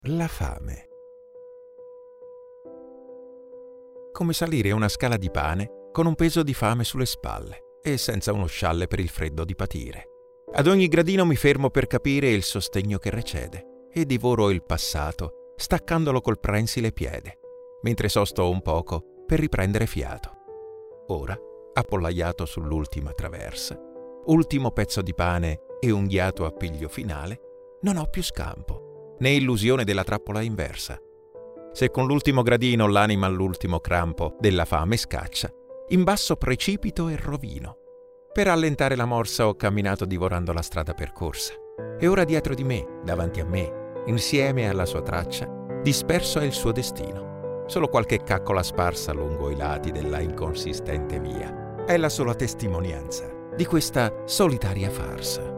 La fame. Come salire una scala di pane con un peso di fame sulle spalle e senza uno scialle per il freddo di patire. Ad ogni gradino mi fermo per capire il sostegno che recede e divoro il passato, staccandolo col prensile piede, mentre sosto un poco per riprendere fiato. Ora, appollaiato sull'ultima traversa, ultimo pezzo di pane e unghiato appiglio finale, non ho più scampo, né illusione della trappola inversa. Se con l'ultimo gradino l'anima all'ultimo crampo della fame scaccia, in basso precipito e rovino. Per allentare la morsa ho camminato divorando la strada percorsa, e ora dietro di me, davanti a me, insieme alla sua traccia, disperso è il suo destino. Solo qualche caccola sparsa lungo i lati della inconsistente via è la sola testimonianza di questa solitaria farsa.